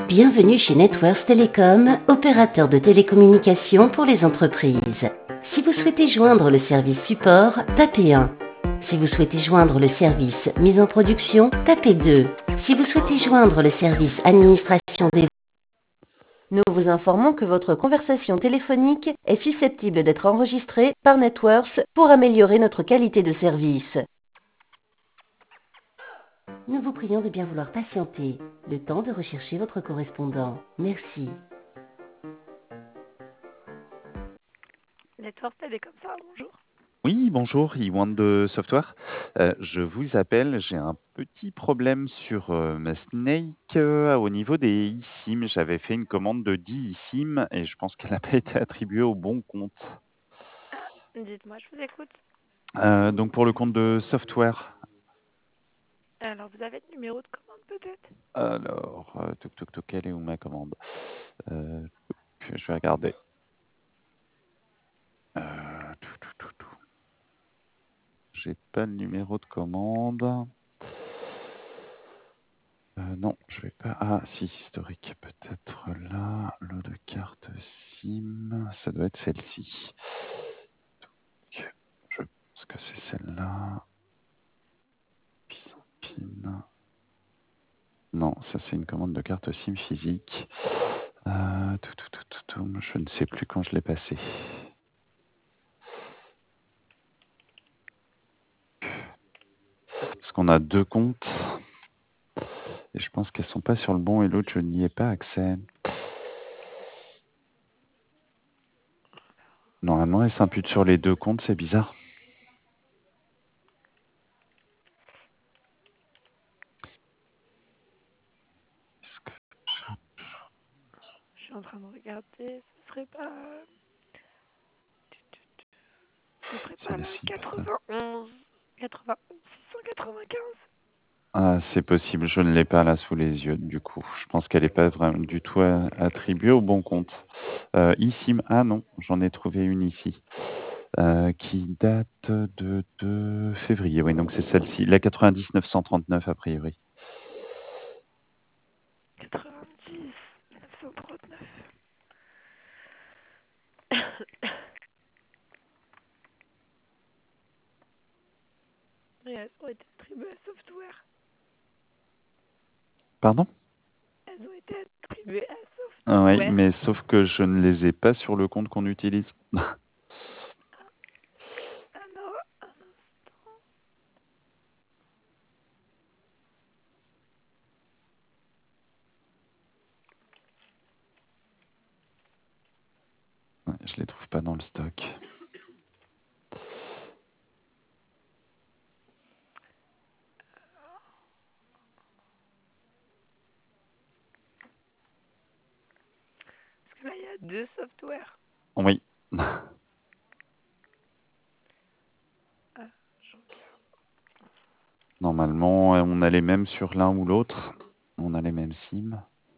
Bienvenue chez Networks Telecom, opérateur de télécommunications pour les entreprises. Si vous souhaitez joindre le service support, tapez 1. Si vous souhaitez joindre le service mise en production, tapez 2. Si vous souhaitez joindre le service administration des... Nous vous informons que votre conversation téléphonique est susceptible d'être enregistrée par Networks pour améliorer notre qualité de service. Nous vous prions de bien vouloir patienter, le temps de rechercher votre correspondant. Merci. Network Télécom, ça, bonjour. Oui, bonjour, Iwan de Software. Je vous appelle, j'ai un petit problème sur ma Snake au niveau des eSIM. J'avais fait une commande de 10 eSIM et je pense qu'elle n'a pas été attribuée au bon compte. Dites-moi, je vous écoute. Donc pour le compte de Software. Alors, vous avez le numéro de commande peut-être? Alors, elle est où ma commande? Je vais regarder. J'ai pas le numéro de commande. Non, je vais pas. Ah, si, historique, peut-être là. Lot de carte SIM. Ça doit être celle-ci. Je pense que c'est celle-là. Pin. Non, ça c'est une commande de carte SIM physique. Je ne sais plus quand je l'ai passé. Parce qu'on a deux comptes. Et je pense qu'elles sont pas sur le bon et l'autre, je n'y ai pas accès. Normalement, elle s'impute sur les deux comptes, c'est bizarre. Je suis en train de regarder, ce serait pas... Ce serait pas le 91 695. Ah, c'est possible, je ne l'ai pas là sous les yeux, du coup. Je pense qu'elle n'est pas vraiment du tout attribuée au bon compte. eSIM, ah non, j'en ai trouvé une ici, qui date de février. Oui, donc c'est celle-ci, la 90 939 a priori. 90 939. Et elles ont été attribuées à Software. Pardon? Elles ont été attribuées à Software. Ah oui, mais sauf que je ne les ai pas sur le compte qu'on utilise. Alors, un instant. Ouais, je les trouve pas dans le stock. Parce que là, il y a deux softwares. Oui. Normalement, on a les mêmes sur l'un ou l'autre. On a les mêmes SIM.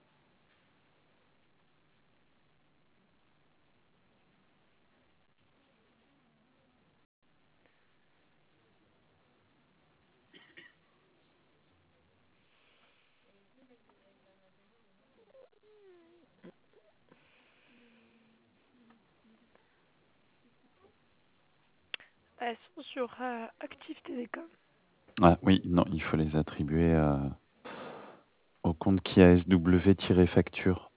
Elles sont sur Active Télécom. Ah oui, non, il faut les attribuer au compte qui a SW-facture.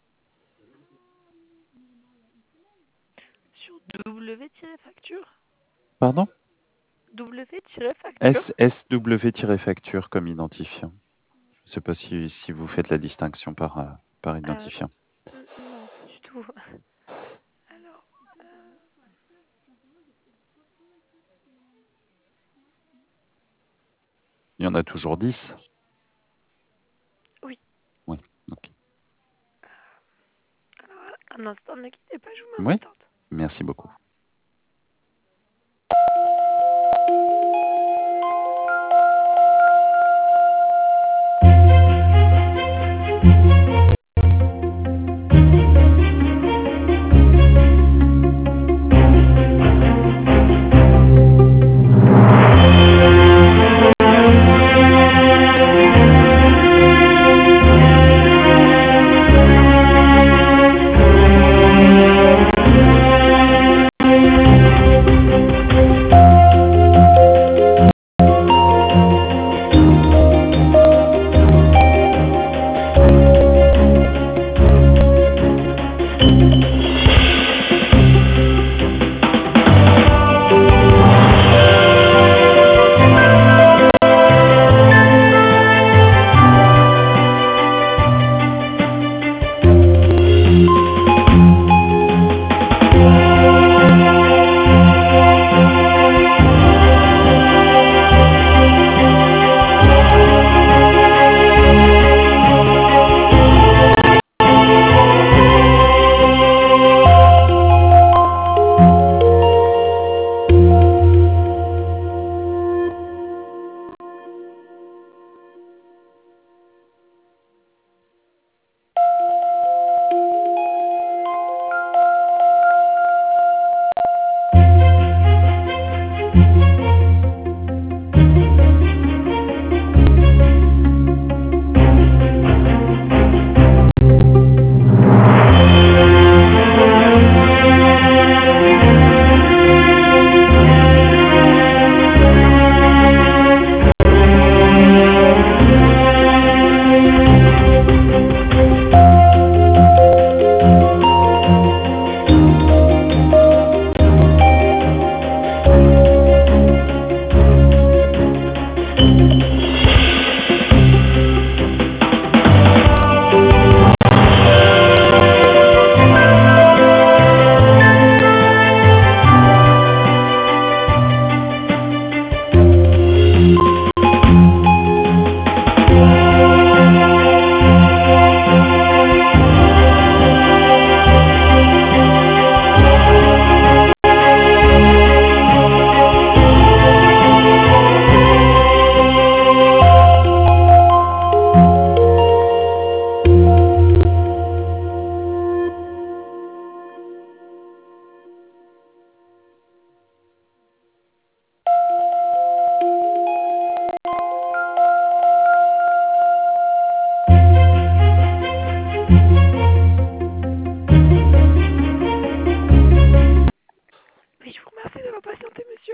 Sur W-facture? Pardon? W-facture? SW-facture comme identifiant. Je ne sais pas si vous faites la distinction par identifiant. Non, pas du tout. Alors, Il y en a toujours 10? oui. Oui, ok. Alors, un instant, ne quittez pas, je vous mets en Oui, attente. merci beaucoup.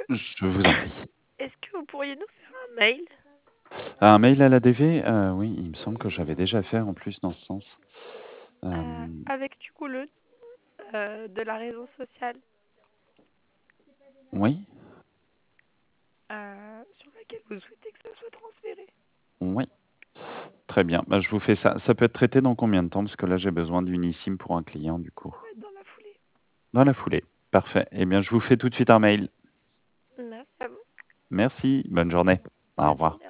Je vous en prie. Est-ce que vous pourriez nous faire un mail Un mail à l'ADV? Oui, il me semble que j'avais déjà fait en plus dans ce sens. avec du coup le de la raison sociale Oui, sur laquelle vous souhaitez que ça soit transféré? oui. Très bien, bah, je vous fais ça. Ça peut être traité dans combien de temps? Parce que là, j'ai besoin d'Unissime pour un client, du coup. Ça va être dans la foulée. Dans la foulée. Parfait. Eh bien, je vous fais tout de suite un mail. Merci à vous. Merci, bonne journée. Au Bonne revoir. journée.